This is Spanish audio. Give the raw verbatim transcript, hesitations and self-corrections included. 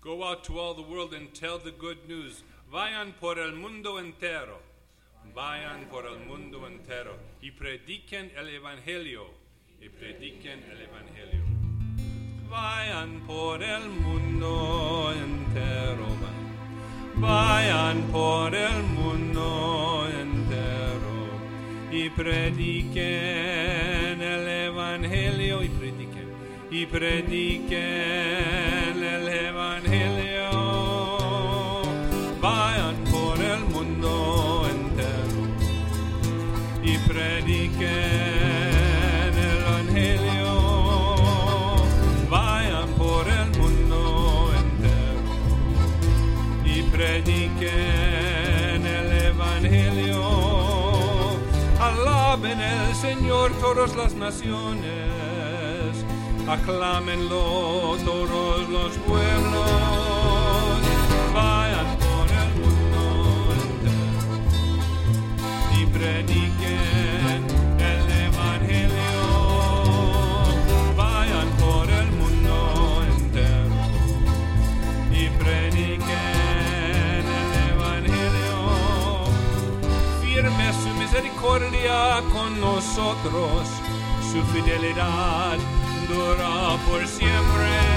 Go out to all the world and tell the good news. Vayan por el mundo entero. Vayan por el mundo entero. Y prediquen el evangelio. Y prediquen el evangelio. Vayan por el mundo entero. Vayan por el mundo entero. Y prediquen el evangelio. Y prediquen. Y prediquen el evangelio. Vayan por el mundo entero y prediquen el evangelio. Vayan por el mundo entero y prediquen el evangelio. Alaben el Señor todas las naciones, aclámenlo todos los pueblos. Vayan por el mundo entero y prediquen el evangelio. Vayan por el mundo entero y prediquen el evangelio. Firme su misericordia con nosotros, su fidelidad dura por siempre.